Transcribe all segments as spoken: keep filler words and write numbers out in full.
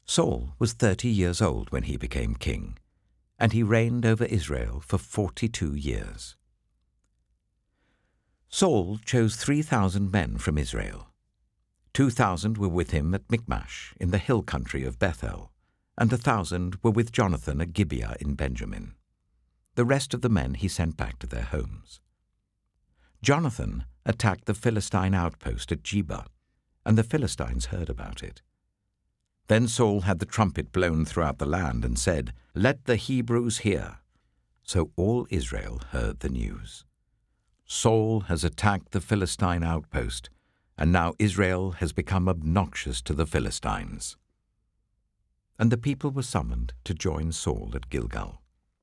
Saul was thirty years old when he became king, and he reigned over Israel for forty-two years. Saul chose three thousand men from Israel. Two thousand were with him at Michmash in the hill country of Bethel, and a thousand were with Jonathan at Gibeah in Benjamin. The rest of the men he sent back to their homes. Jonathan attacked the Philistine outpost at Geba, and the Philistines heard about it. Then Saul had the trumpet blown throughout the land and said, "Let the Hebrews hear." So all Israel heard the news. Saul has attacked the Philistine outpost, and now Israel has become obnoxious to the Philistines. And the people were summoned to join Saul at Gilgal.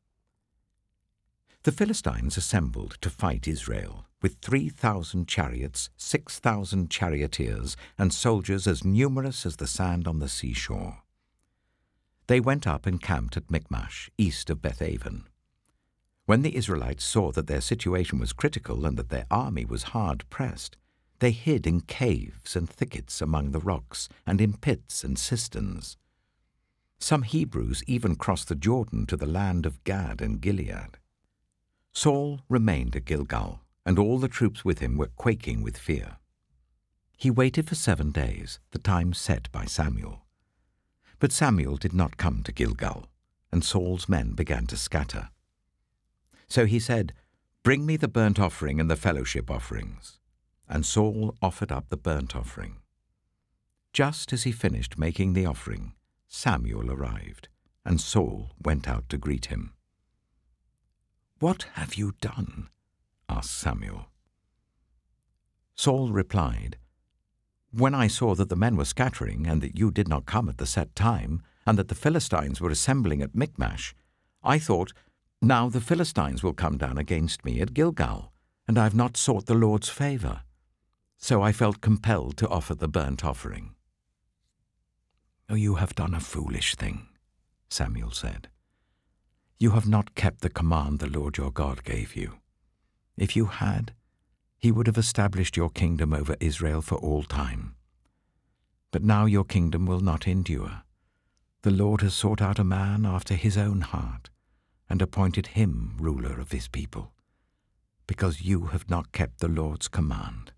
The Philistines assembled to fight Israel, with three thousand chariots, six thousand charioteers, and soldiers as numerous as the sand on the seashore. They went up and camped at Michmash, east of Bethaven. When the Israelites saw that their situation was critical and that their army was hard pressed, they hid in caves and thickets among the rocks, and in pits and cisterns. Some Hebrews even crossed the Jordan to the land of Gad and Gilead. Saul remained at Gilgal, and all the troops with him were quaking with fear. He waited for seven days, the time set by Samuel. But Samuel did not come to Gilgal, and Saul's men began to scatter. So he said, "Bring me the burnt offering and the fellowship offerings." And Saul offered up the burnt offering. Just as he finished making the offering, Samuel arrived, and Saul went out to greet him. "What have you done?" asked Samuel. Saul replied, "When I saw that the men were scattering, and that you did not come at the set time, and that the Philistines were assembling at Michmash, I thought, now the Philistines will come down against me at Gilgal, and I have not sought the Lord's favor. So I felt compelled to offer the burnt offering." "Oh, you have done a foolish thing," Samuel said. "You have not kept the command the Lord your God gave you. If you had, he would have established your kingdom over Israel for all time. But now your kingdom will not endure. The Lord has sought out a man after his own heart, and appointed him ruler of his people, because you have not kept the Lord's command."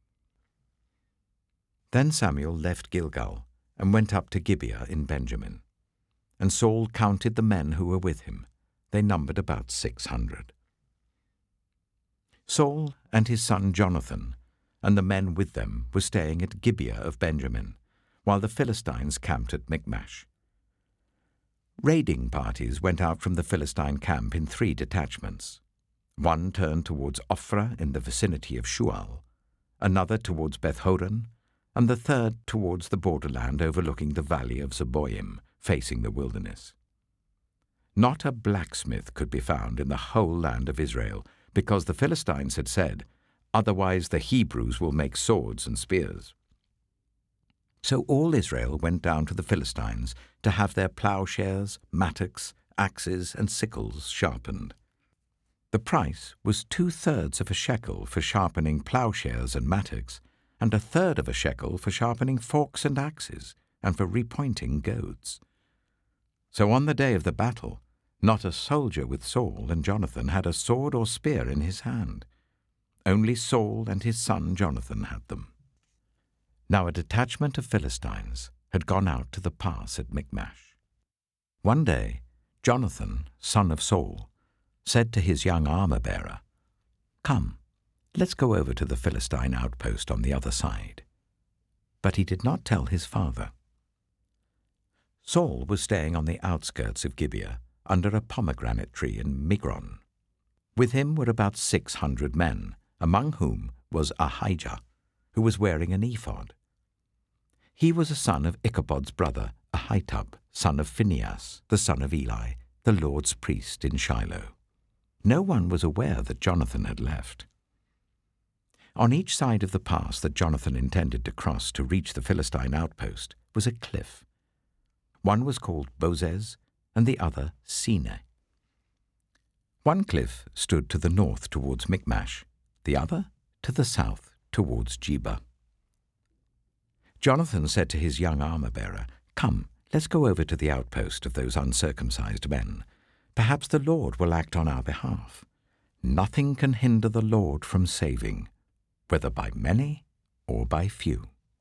Then Samuel left Gilgal and went up to Gibeah in Benjamin. And Saul counted the men who were with him. They numbered about six hundred. Saul and his son Jonathan and the men with them were staying at Gibeah of Benjamin, while the Philistines camped at Michmash. Raiding parties went out from the Philistine camp in three detachments. One turned towards Ophrah in the vicinity of Shual, another towards Beth-horon, and the third towards the borderland overlooking the valley of Zeboim, facing the wilderness. Not a blacksmith could be found in the whole land of Israel, because the Philistines had said, "Otherwise the Hebrews will make swords and spears." So all Israel went down to the Philistines to have their plowshares, mattocks, axes, and sickles sharpened. The price was two-thirds of a shekel for sharpening plowshares and mattocks, and a third of a shekel for sharpening forks and axes, and for repointing goads. So on the day of the battle, not a soldier with Saul and Jonathan had a sword or spear in his hand. Only Saul and his son Jonathan had them. Now a detachment of Philistines had gone out to the pass at Michmash. One day, Jonathan, son of Saul, said to his young armor-bearer, "Come, let's go over to the Philistine outpost on the other side." But he did not tell his father. Saul was staying on the outskirts of Gibeah, under a pomegranate tree in Migron. With him were about six hundred men, among whom was Ahijah, who was wearing an ephod. He was a son of Ichabod's brother, Ahitub, son of Phinehas, the son of Eli, the Lord's priest in Shiloh. No one was aware that Jonathan had left. On each side of the pass that Jonathan intended to cross to reach the Philistine outpost was a cliff. One was called Bozez, and the other Sine. One cliff stood to the north towards Michmash, the other to the south towards Geba. Jonathan said to his young armor-bearer, "Come, Let's go over to the outpost of those uncircumcised men. Perhaps the Lord will act on our behalf. Nothing can hinder the Lord from saving, whether by many or by few."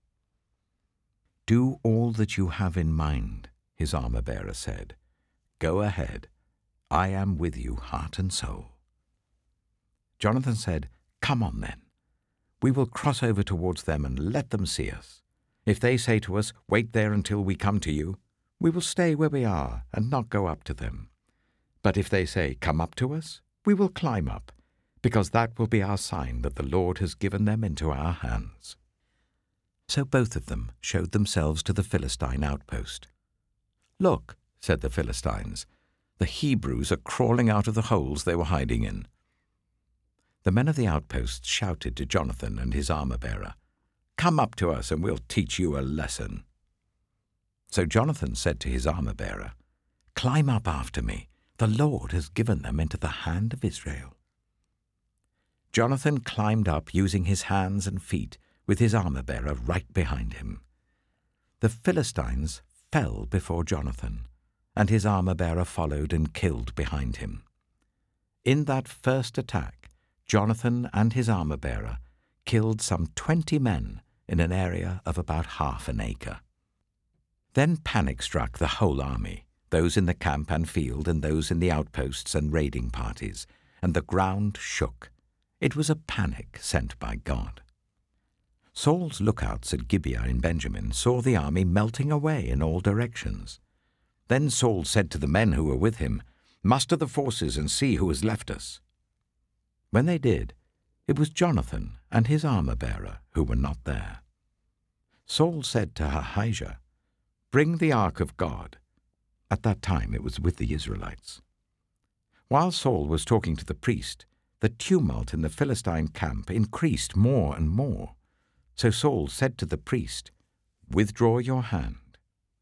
"Do all that you have in mind," his armor-bearer said. "Go ahead. I am with you, heart and soul." Jonathan said, "Come on then. We will cross over towards them and let them see us. If they say to us, 'Wait there until we come to you,' we will stay where we are and not go up to them. But if they say, 'Come up to us,' we will climb up, because that will be our sign that the Lord has given them into our hands." So both of them showed themselves to the Philistine outpost. "Look," said the Philistines, "the Hebrews are crawling out of the holes they were hiding in." The men of the outpost shouted to Jonathan and his armor-bearer, "Come up to us and we'll teach you a lesson." So Jonathan said to his armor-bearer, "Climb up after me. The Lord has given them into the hand of Israel." Jonathan climbed up using his hands and feet, with his armor-bearer right behind him. The Philistines fell before Jonathan, and his armor-bearer followed and killed behind him. In that first attack, Jonathan and his armor-bearer killed some twenty men in an area of about half an acre. Then panic struck the whole army, those in the camp and field and those in the outposts and raiding parties, and the ground shook. It was a panic sent by God. Saul's lookouts at Gibeah in Benjamin saw the army melting away in all directions. Then Saul said to the men who were with him, "Muster the forces and see who has left us." When they did, it was Jonathan and his armor-bearer who were not there. Saul said to Ahijah, "Bring the ark of God." At that time it was with the Israelites. While Saul was talking to the priest, the tumult in the Philistine camp increased more and more. So Saul said to the priest, "Withdraw your hand."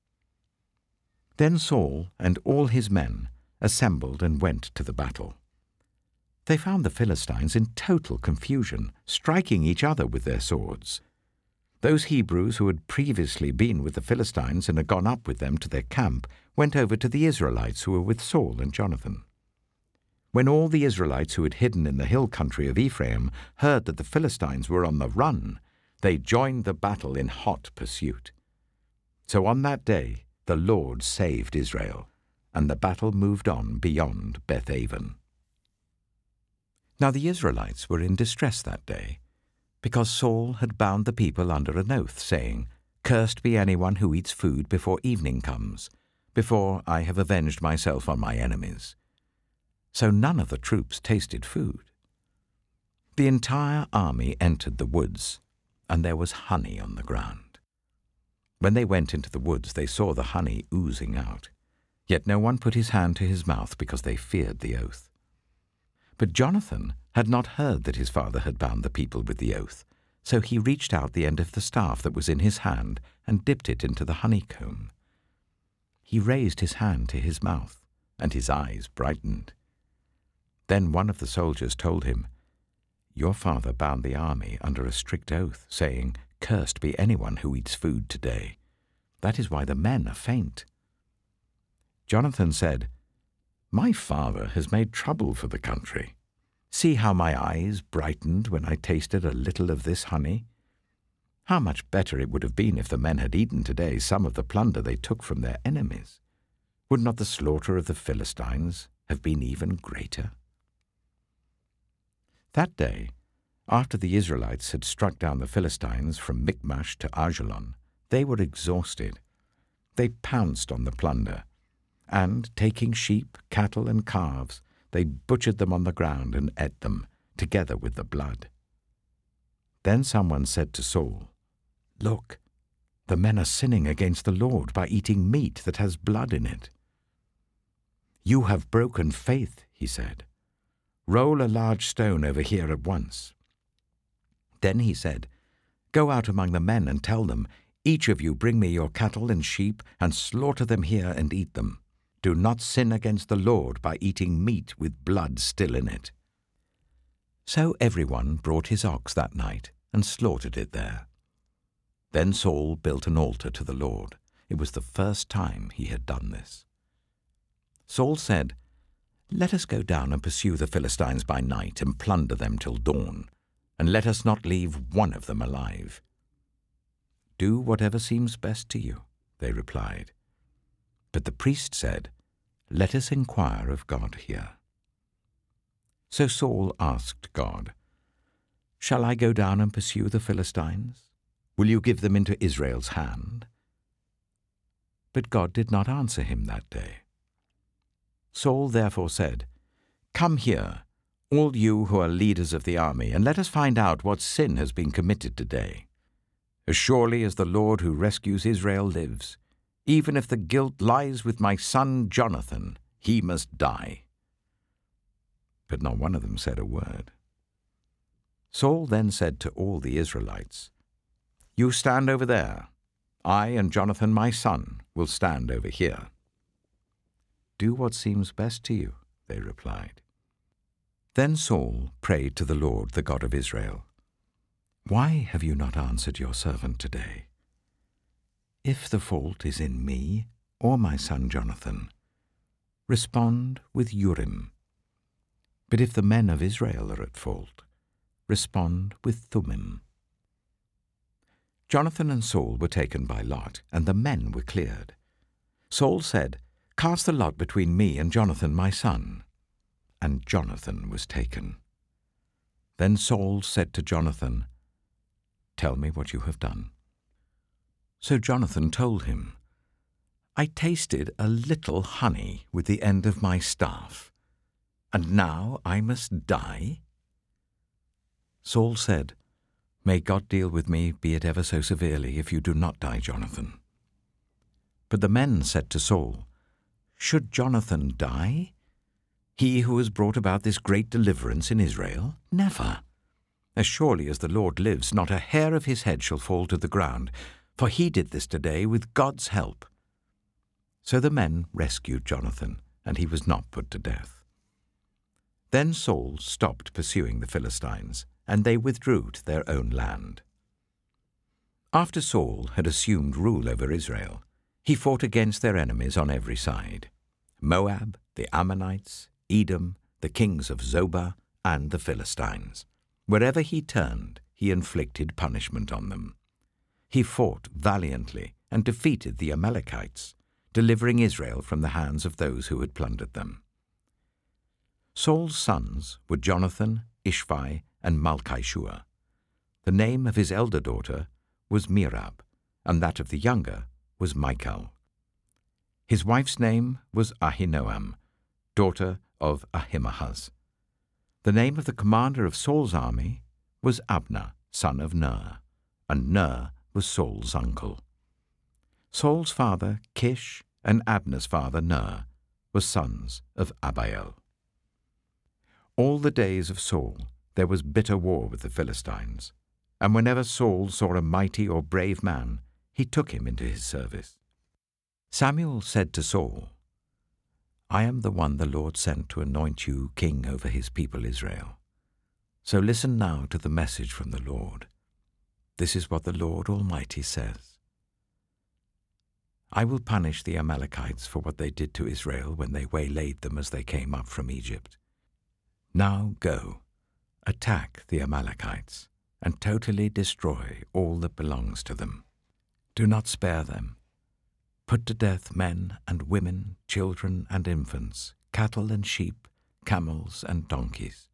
Then Saul and all his men assembled and went to the battle. They found the Philistines in total confusion, striking each other with their swords. Those Hebrews who had previously been with the Philistines and had gone up with them to their camp went over to the Israelites who were with Saul and Jonathan. When all the Israelites who had hidden in the hill country of Ephraim heard that the Philistines were on the run, they joined the battle in hot pursuit. So on that day the Lord saved Israel, and the battle moved on beyond Beth-aven. Now the Israelites were in distress that day, because Saul had bound the people under an oath, saying, "Cursed be anyone who eats food before evening comes, before I have avenged myself on my enemies." So none of the troops tasted food. The entire army entered the woods, and there was honey on the ground. When they went into the woods, they saw the honey oozing out. Yet no one put his hand to his mouth because they feared the oath. But Jonathan had not heard that his father had bound the people with the oath, so he reached out the end of the staff that was in his hand and dipped it into the honeycomb. He raised his hand to his mouth, and his eyes brightened. Then one of the soldiers told him, "Your father bound the army under a strict oath, saying, 'Cursed be anyone who eats food today.' That is why the men are faint." Jonathan said, "My father has made trouble for the country. See how my eyes brightened when I tasted a little of this honey. How much better it would have been if the men had eaten today some of the plunder they took from their enemies. Would not the slaughter of the Philistines have been even greater?" That day, after the Israelites had struck down the Philistines from Michmash to Ajalon, they were exhausted. They pounced on the plunder, and, taking sheep, cattle, and calves, they butchered them on the ground and ate them, together with the blood. Then someone said to Saul, "Look, the men are sinning against the Lord by eating meat that has blood in it." "You have broken faith," he said. "Roll a large stone over here at once." Then he said, "Go out among the men and tell them, 'Each of you bring me your cattle and sheep, and slaughter them here and eat them. Do not sin against the Lord by eating meat with blood still in it.'" So everyone brought his ox that night and slaughtered it there. Then Saul built an altar to the Lord. It was the first time he had done this. Saul said, "Let us go down and pursue the Philistines by night and plunder them till dawn, and let us not leave one of them alive." "Do whatever seems best to you," they replied. But the priest said, "Let us inquire of God here." So Saul asked God, "Shall I go down and pursue the Philistines? Will you give them into Israel's hand?" But God did not answer him that day. Saul therefore said, "Come here, all you who are leaders of the army, and let us find out what sin has been committed today. As surely as the Lord who rescues Israel lives, even if the guilt lies with my son Jonathan, he must die." But not one of them said a word. Saul then said to all the Israelites, "You stand over there. I and Jonathan my son will stand over here." "Do what seems best to you," they replied. Then Saul prayed to the Lord, the God of Israel, "Why have you not answered your servant today? If the fault is in me or my son Jonathan, respond with Urim. But if the men of Israel are at fault, respond with Thummim." Jonathan and Saul were taken by lot, and the men were cleared. Saul said, "Cast the lot between me and Jonathan my son." And Jonathan was taken. Then Saul said to Jonathan, "Tell me what you have done." So Jonathan told him, "I tasted a little honey with the end of my staff, and now I must die?" Saul said, "May God deal with me, be it ever so severely, if you do not die, Jonathan." But the men said to Saul, "Should Jonathan die? He who has brought about this great deliverance in Israel? Never. As surely as the Lord lives, not a hair of his head shall fall to the ground, for he did this today with God's help." So the men rescued Jonathan, and he was not put to death. Then Saul stopped pursuing the Philistines, and they withdrew to their own land. After Saul had assumed rule over Israel, he fought against their enemies on every side: Moab, the Ammonites, Edom, the kings of Zobah, and the Philistines. Wherever he turned, he inflicted punishment on them. He fought valiantly and defeated the Amalekites, delivering Israel from the hands of those who had plundered them. Saul's sons were Jonathan, Ishvi, and Malchishua. The name of his elder daughter was Merab, and that of the younger was Michal. His wife's name was Ahinoam, daughter of Ahimaaz. The name of the commander of Saul's army was Abner, son of Ner, and Ner was Saul's uncle. Saul's father, Kish, and Abner's father, Ner, were sons of Abiel. All the days of Saul there was bitter war with the Philistines, and whenever Saul saw a mighty or brave man, he took him into his service. Samuel said to Saul, "I am the one the Lord sent to anoint you king over his people Israel. So listen now to the message from the Lord. This is what the Lord Almighty says. I will punish the Amalekites for what they did to Israel when they waylaid them as they came up from Egypt. Now go, attack the Amalekites, and totally destroy all that belongs to them. Do not spare them. Put to death men and women, children and infants, cattle and sheep, camels and donkeys."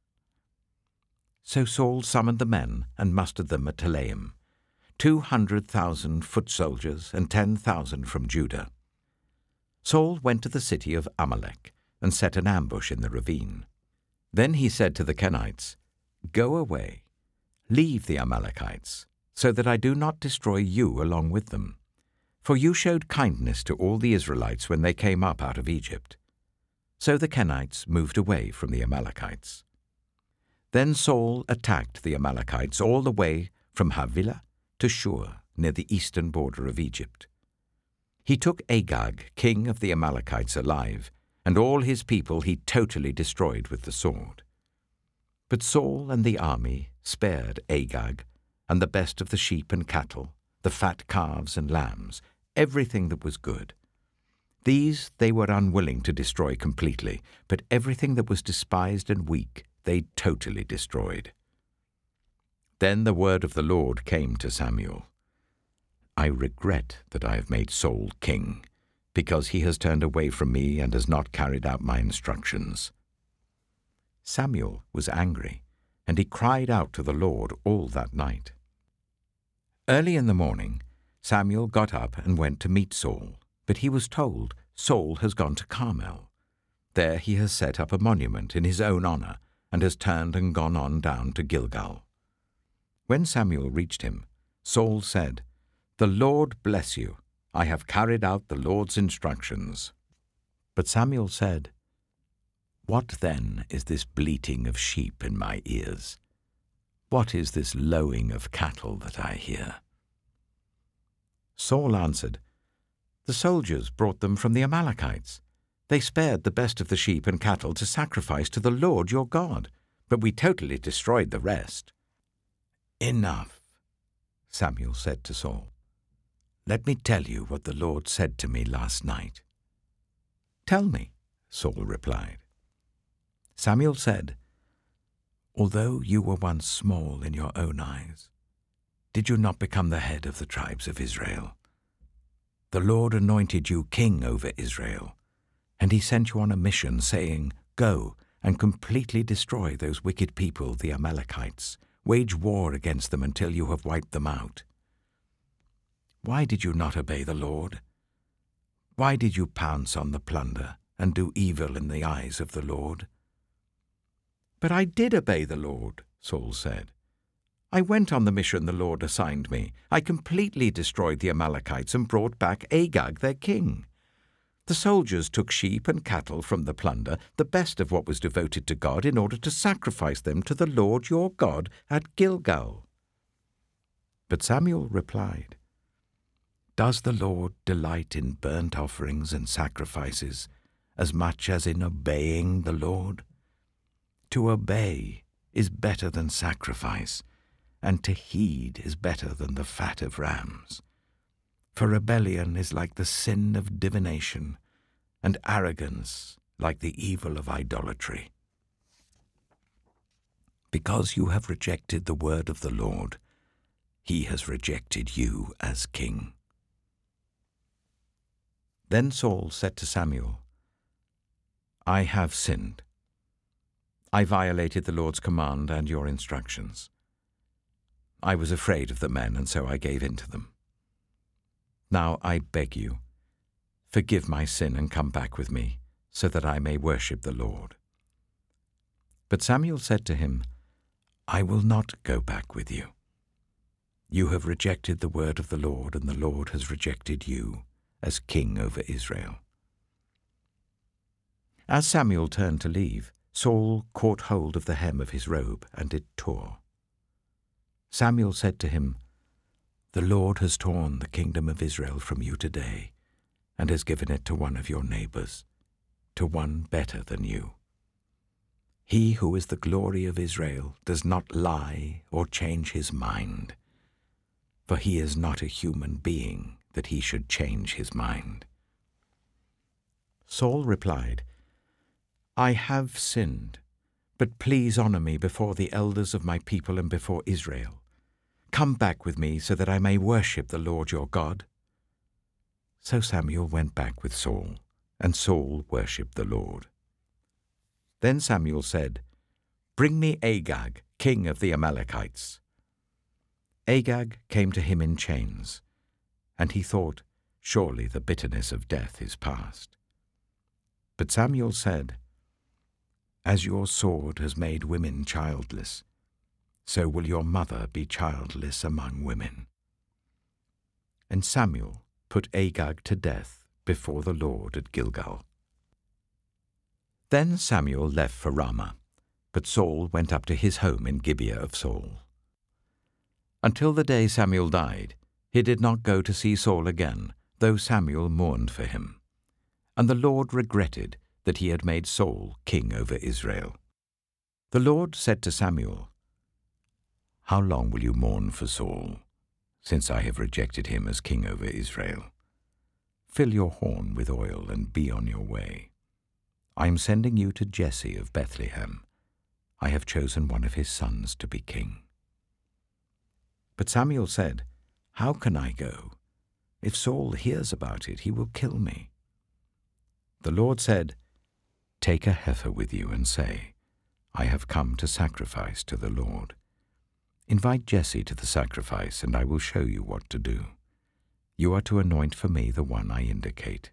So Saul summoned the men and mustered them at Telaim, two hundred thousand foot soldiers and ten thousand from Judah. Saul went to the city of Amalek and set an ambush in the ravine. Then he said to the Kenites, "Go away, leave the Amalekites, so that I do not destroy you along with them. For you showed kindness to all the Israelites when they came up out of Egypt." So the Kenites moved away from the Amalekites. Then Saul attacked the Amalekites all the way from Havilah to Shur, near the eastern border of Egypt. He took Agag, king of the Amalekites, alive, and all his people he totally destroyed with the sword. But Saul and the army spared Agag, and the best of the sheep and cattle, the fat calves and lambs, everything that was good. These they were unwilling to destroy completely, but everything that was despised and weak they totally destroyed. Then the word of the Lord came to Samuel. I regret that I have made Saul king, because he has turned away from me and has not carried out my instructions. Samuel was angry, and he cried out to the Lord all that night. Early in the morning, Samuel got up and went to meet Saul, but he was told, Saul has gone to Carmel. There he has set up a monument in his own honor, and has turned and gone on down to Gilgal. When Samuel reached him, Saul said, The Lord bless you. I have carried out the Lord's instructions. But Samuel said, What then is this bleating of sheep in my ears? What is this lowing of cattle that I hear? Saul answered, The soldiers brought them from the Amalekites. They spared the best of the sheep and cattle to sacrifice to the Lord your God, but we totally destroyed the rest. Enough, Samuel said to Saul. Let me tell you what the Lord said to me last night. Tell me, Saul replied. Samuel said, Although you were once small in your own eyes, did you not become the head of the tribes of Israel? The Lord anointed you king over Israel, and he sent you on a mission, saying, Go and completely destroy those wicked people, the Amalekites. Wage war against them until you have wiped them out. Why did you not obey the Lord? Why did you pounce on the plunder and do evil in the eyes of the Lord? But I did obey the Lord, Saul said. I went on the mission the Lord assigned me. I completely destroyed the Amalekites and brought back Agag, their king. The soldiers took sheep and cattle from the plunder, the best of what was devoted to God, in order to sacrifice them to the Lord your God at Gilgal. But Samuel replied, Does the Lord delight in burnt offerings and sacrifices as much as in obeying the Lord? To obey is better than sacrifice, and to heed is better than the fat of rams. For rebellion is like the sin of divination, and arrogance like the evil of idolatry. Because you have rejected the word of the Lord, he has rejected you as king. Then Saul said to Samuel, I have sinned. I violated the Lord's command and your instructions. I was afraid of the men, and so I gave in to them. Now I beg you, forgive my sin and come back with me, so that I may worship the Lord. But Samuel said to him, I will not go back with you. You have rejected the word of the Lord, and the Lord has rejected you as king over Israel. As Samuel turned to leave, Saul caught hold of the hem of his robe, and it tore. Samuel said to him, The Lord has torn the kingdom of Israel from you today, and has given it to one of your neighbors, to one better than you. He who is the glory of Israel does not lie or change his mind, for he is not a human being that he should change his mind. Saul replied, I have sinned, but please honor me before the elders of my people and before Israel. Come back with me so that I may worship the Lord your God. So Samuel went back with Saul, and Saul worshipped the Lord. Then Samuel said, Bring me Agag, king of the Amalekites. Agag came to him in chains, and he thought, Surely the bitterness of death is past. But Samuel said, As your sword has made women childless, so will your mother be childless among women. And Samuel put Agag to death before the Lord at Gilgal. Then Samuel left for Ramah, but Saul went up to his home in Gibeah of Saul. Until the day Samuel died, he did not go to see Saul again, though Samuel mourned for him. And the Lord regretted that he had made Saul king over Israel. The Lord said to Samuel, How long will you mourn for Saul, since I have rejected him as king over Israel? Fill your horn with oil and be on your way. I am sending you to Jesse of Bethlehem. I have chosen one of his sons to be king." But Samuel said, "How can I go? If Saul hears about it, he will kill me." The Lord said, "Take a heifer with you and say, 'I have come to sacrifice to the Lord.' Invite Jesse to the sacrifice, and I will show you what to do. You are to anoint for me the one I indicate."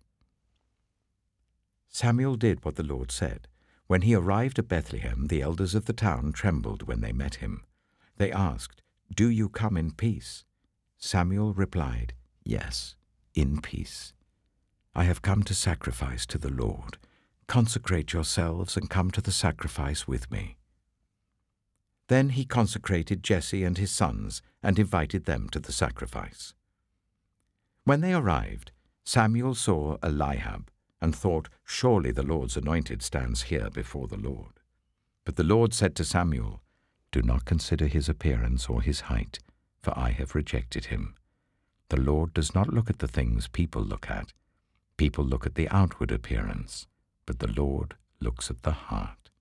Samuel did what the Lord said. When he arrived at Bethlehem, the elders of the town trembled when they met him. They asked, "Do you come in peace?" Samuel replied, "Yes, in peace. I have come to sacrifice to the Lord. Consecrate yourselves and come to the sacrifice with me." Then he consecrated Jesse and his sons and invited them to the sacrifice. When they arrived, Samuel saw Eliab and thought, "Surely the Lord's anointed stands here before the Lord." But the Lord said to Samuel, "Do not consider his appearance or his height, for I have rejected him. The Lord does not look at the things people look at. People look at the outward appearance, but the Lord looks at the heart."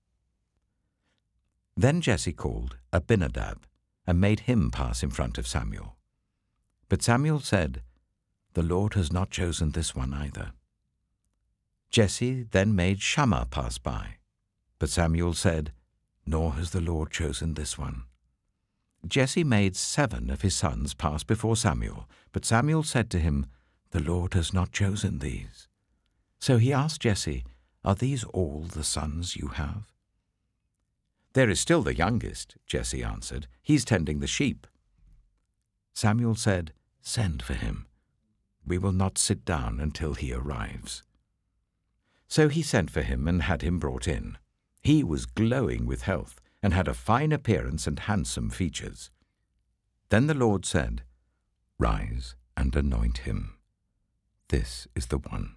Then Jesse called Abinadab and made him pass in front of Samuel. But Samuel said, "The Lord has not chosen this one either." Jesse then made Shammah pass by, but Samuel said, "Nor has the Lord chosen this one." Jesse made seven of his sons pass before Samuel, but Samuel said to him, "The Lord has not chosen these." So he asked Jesse, "Are these all the sons you have?" "There is still the youngest," Jesse answered. "He's tending the sheep." Samuel said, "Send for him. We will not sit down until he arrives." So he sent for him and had him brought in. He was glowing with health and had a fine appearance and handsome features. Then the Lord said, "Rise and anoint him. This is the one."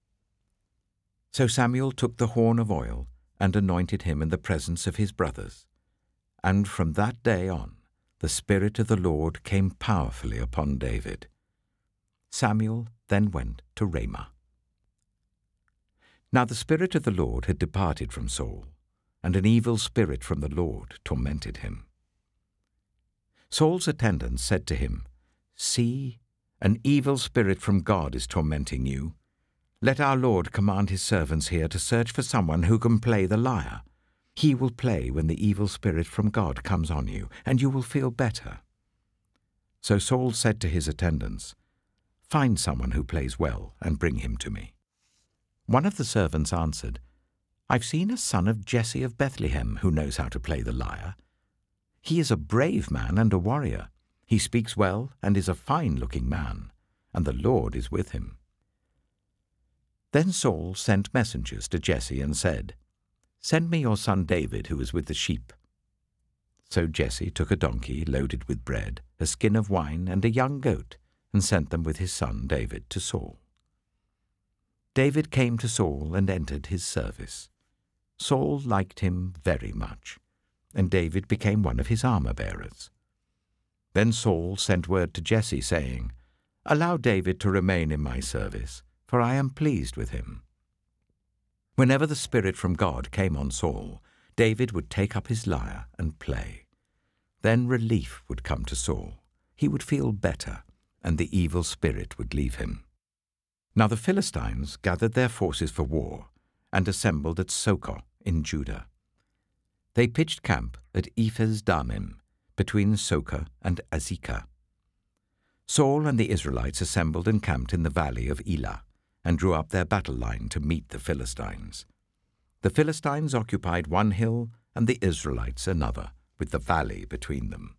So Samuel took the horn of oil and anointed him in the presence of his brothers. And from that day on, the Spirit of the Lord came powerfully upon David. Samuel then went to Ramah. Now the Spirit of the Lord had departed from Saul, and an evil spirit from the Lord tormented him. Saul's attendants said to him, "See, an evil spirit from God is tormenting you. Let our Lord command his servants here to search for someone who can play the lyre. He will play when the evil spirit from God comes on you, and you will feel better." So Saul said to his attendants, "Find someone who plays well and bring him to me." One of the servants answered, "I've seen a son of Jesse of Bethlehem who knows how to play the lyre. He is a brave man and a warrior. He speaks well and is a fine-looking man, and the Lord is with him." Then Saul sent messengers to Jesse and said, "Send me your son David, who is with the sheep." So Jesse took a donkey loaded with bread, a skin of wine, and a young goat, and sent them with his son David to Saul. David came to Saul and entered his service. Saul liked him very much, and David became one of his armor-bearers. Then Saul sent word to Jesse, saying, "Allow David to remain in my service, for I am pleased with him." Whenever the Spirit from God came on Saul, David would take up his lyre and play. Then relief would come to Saul. He would feel better, and the evil spirit would leave him. Now the Philistines gathered their forces for war and assembled at Socoh in Judah. They pitched camp at Ephes-Dammim, between Socoh and Azekah. Saul and the Israelites assembled and camped in the valley of Elah, and drew up their battle line to meet the Philistines. The Philistines occupied one hill and the Israelites another, with the valley between them.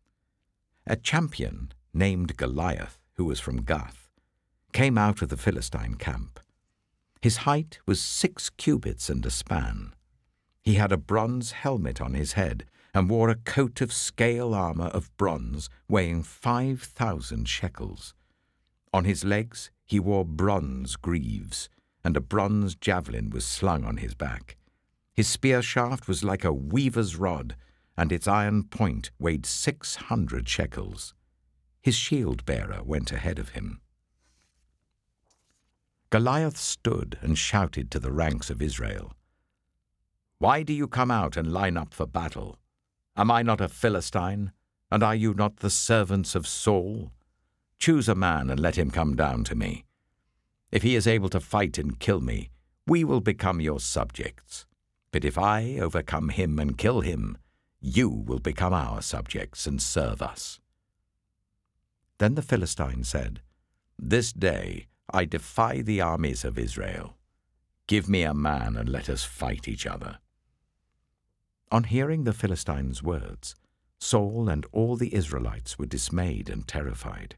A champion named Goliath, who was from Gath, came out of the Philistine camp. His height was six cubits and a span. He had a bronze helmet on his head and wore a coat of scale armor of bronze weighing five thousand shekels. On his legs he wore bronze greaves, and a bronze javelin was slung on his back. His spear shaft was like a weaver's rod, and its iron point weighed six hundred shekels. His shield-bearer went ahead of him. Goliath stood and shouted to the ranks of Israel, "Why do you come out and line up for battle? Am I not a Philistine, and are you not the servants of Saul? Choose a man and let him come down to me. If he is able to fight and kill me, we will become your subjects. But if I overcome him and kill him, you will become our subjects and serve us." Then the Philistine said, "This day I defy the armies of Israel. Give me a man and let us fight each other." On hearing the Philistine's words, Saul and all the Israelites were dismayed and terrified.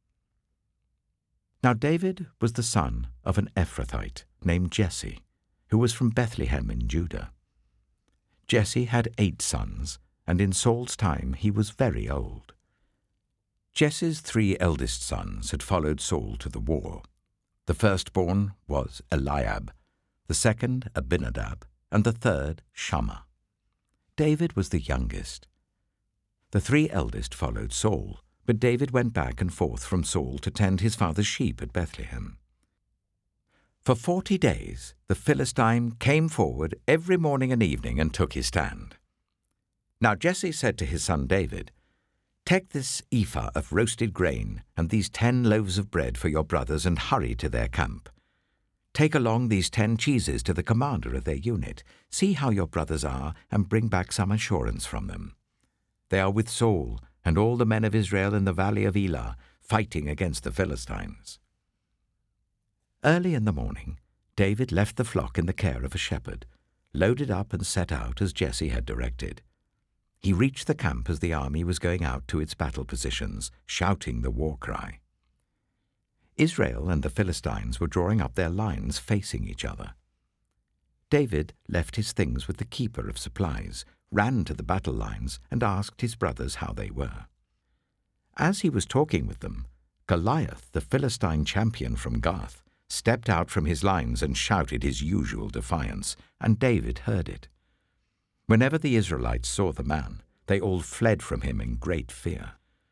Now David was the son of an Ephrathite named Jesse, who was from Bethlehem in Judah. Jesse had eight sons, and in Saul's time he was very old. Jesse's three eldest sons had followed Saul to the war. The firstborn was Eliab, the second Abinadab, and the third Shammah. David was the youngest. The three eldest followed Saul, but David went back and forth from Saul to tend his father's sheep at Bethlehem. For forty days the Philistine came forward every morning and evening and took his stand. Now Jesse said to his son David, "Take this ephah of roasted grain and these ten loaves of bread for your brothers and hurry to their camp. Take along these ten cheeses to the commander of their unit. See how your brothers are and bring back some assurance from them. They are with Saul and all the men of Israel in the valley of Elah, fighting against the Philistines." Early in the morning, David left the flock in the care of a shepherd, loaded up and set out as Jesse had directed. He reached the camp as the army was going out to its battle positions, shouting the war cry. Israel and the Philistines were drawing up their lines facing each other. David left his things with the keeper of supplies, ran to the battle lines, and asked his brothers how they were. As he was talking with them, Goliath, the Philistine champion from Gath, stepped out from his lines and shouted his usual defiance, and David heard it. Whenever the Israelites saw the man, they all fled from him in great fear.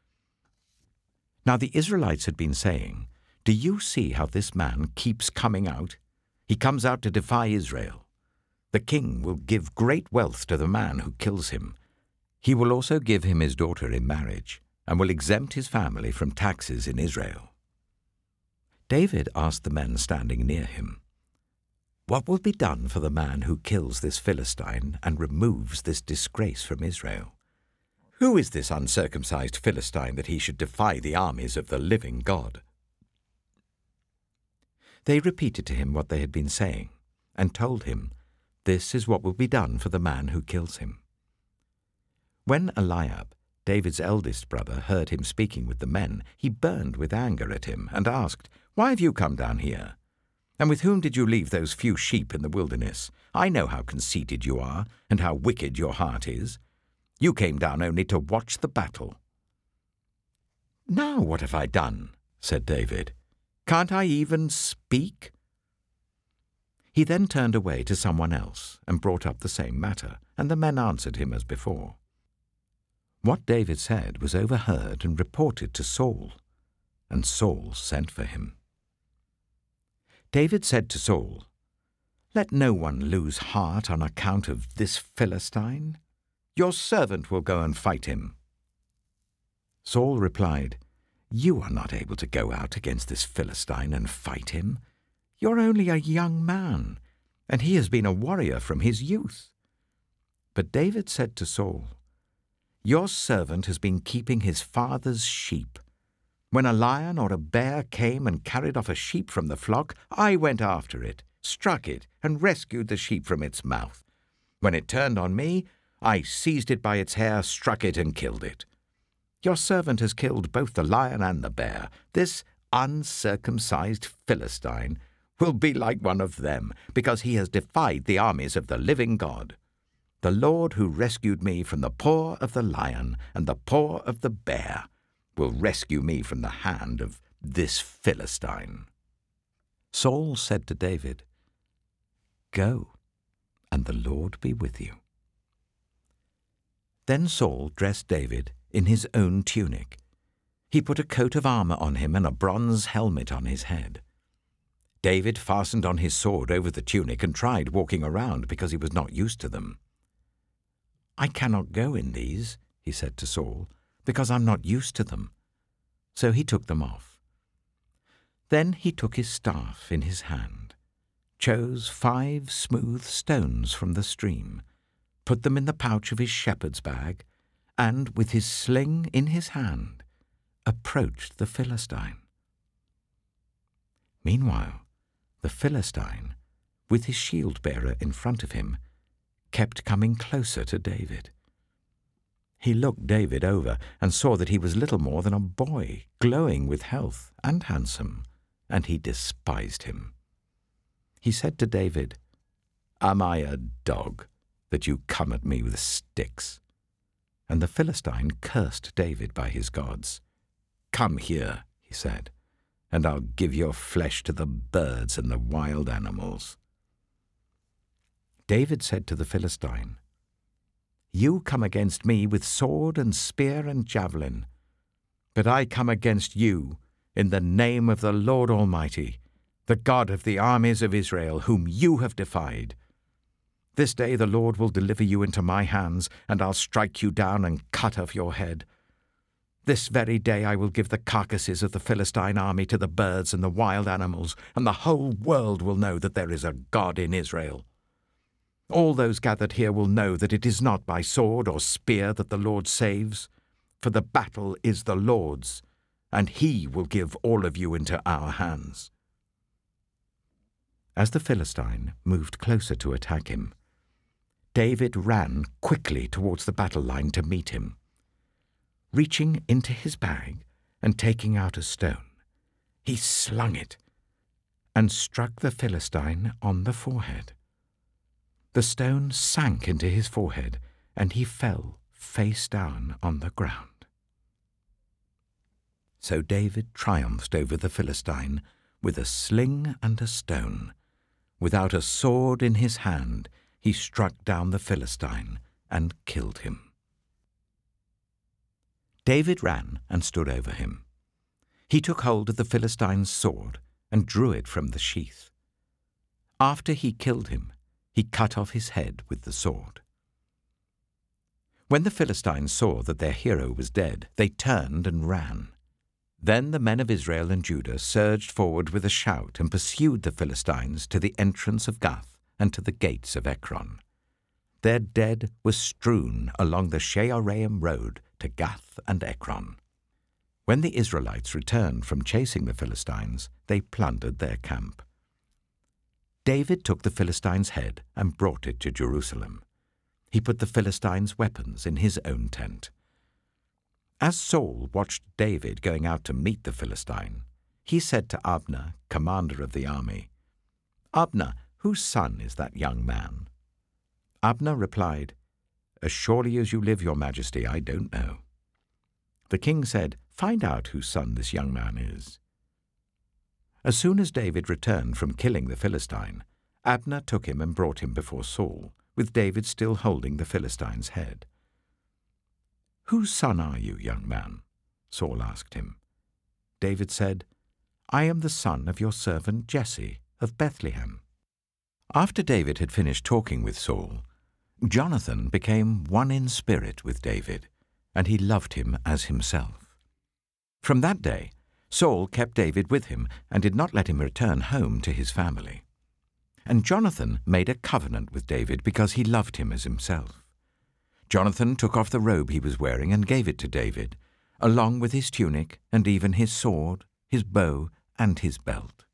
Now the Israelites had been saying, "Do you see how this man keeps coming out? He comes out to defy Israel. The king will give great wealth to the man who kills him. He will also give him his daughter in marriage, and will exempt his family from taxes in Israel." David asked the men standing near him, "What will be done for the man who kills this Philistine and removes this disgrace from Israel? Who is this uncircumcised Philistine that he should defy the armies of the living God?" They repeated to him what they had been saying, and told him, "This is what will be done for the man who kills him." When Eliab, David's eldest brother, heard him speaking with the men, he burned with anger at him and asked, "Why have you come down here? And with whom did you leave those few sheep in the wilderness? I know how conceited you are and how wicked your heart is. You came down only to watch the battle." "Now what have I done?" said David. "Can't I even speak?" He then turned away to someone else and brought up the same matter, and the men answered him as before. What David said was overheard and reported to Saul, and Saul sent for him. David said to Saul, "Let no one lose heart on account of this Philistine. Your servant will go and fight him." Saul replied, "You are not able to go out against this Philistine and fight him. You're only a young man, and he has been a warrior from his youth." But David said to Saul, "Your servant has been keeping his father's sheep. When a lion or a bear came and carried off a sheep from the flock, I went after it, struck it, and rescued the sheep from its mouth. When it turned on me, I seized it by its hair, struck it, and killed it. Your servant has killed both the lion and the bear. This uncircumcised Philistine will be like one of them, because he has defied the armies of the living God. The Lord who rescued me from the paw of the lion and the paw of the bear will rescue me from the hand of this Philistine." Saul said to David, "Go, and the Lord be with you." Then Saul dressed David in his own tunic. He put a coat of armor on him and a bronze helmet on his head. David fastened on his sword over the tunic and tried walking around because he was not used to them. "I cannot go in these," he said to Saul, "because I'm not used to them." So he took them off. Then he took his staff in his hand, chose five smooth stones from the stream, put them in the pouch of his shepherd's bag, and, with his sling in his hand, approached the Philistine. Meanwhile, the Philistine, with his shield-bearer in front of him, kept coming closer to David. He looked David over and saw that he was little more than a boy, glowing with health and handsome, and he despised him. He said to David, "Am I a dog, that you come at me with sticks?" And the Philistine cursed David by his gods. "Come here," he said, "and I'll give your flesh to the birds and the wild animals." David said to the Philistine, "You come against me with sword and spear and javelin, but I come against you in the name of the Lord Almighty, the God of the armies of Israel, whom you have defied. This day the Lord will deliver you into my hands, and I'll strike you down and cut off your head. This very day I will give the carcasses of the Philistine army to the birds and the wild animals, and the whole world will know that there is a God in Israel. All those gathered here will know that it is not by sword or spear that the Lord saves, for the battle is the Lord's, and he will give all of you into our hands." As the Philistine moved closer to attack him, David ran quickly towards the battle line to meet him. Reaching into his bag and taking out a stone, he slung it and struck the Philistine on the forehead. The stone sank into his forehead, and he fell face down on the ground. So David triumphed over the Philistine with a sling and a stone. Without a sword in his hand, he struck down the Philistine and killed him. David ran and stood over him. He took hold of the Philistine's sword and drew it from the sheath. After he killed him, he cut off his head with the sword. When the Philistines saw that their hero was dead, they turned and ran. Then the men of Israel and Judah surged forward with a shout and pursued the Philistines to the entrance of Gath and to the gates of Ekron. Their dead were strewn along the Shearaim road to Gath and Ekron. When the Israelites returned from chasing the Philistines, they plundered their camp. David took the Philistines' head and brought it to Jerusalem. He put the Philistines' weapons in his own tent. As Saul watched David going out to meet the Philistine, he said to Abner, commander of the army, "Abner, whose son is that young man?" Abner replied, "As surely as you live, your majesty, I don't know." The king said, "Find out whose son this young man is." As soon as David returned from killing the Philistine, Abner took him and brought him before Saul, with David still holding the Philistine's head. "Whose son are you, young man?" Saul asked him. David said, "I am the son of your servant Jesse of Bethlehem." After David had finished talking with Saul, Jonathan became one in spirit with David, and he loved him as himself. From that day, Saul kept David with him and did not let him return home to his family. And Jonathan made a covenant with David because he loved him as himself. Jonathan took off the robe he was wearing and gave it to David, along with his tunic and even his sword, his bow, and his belt.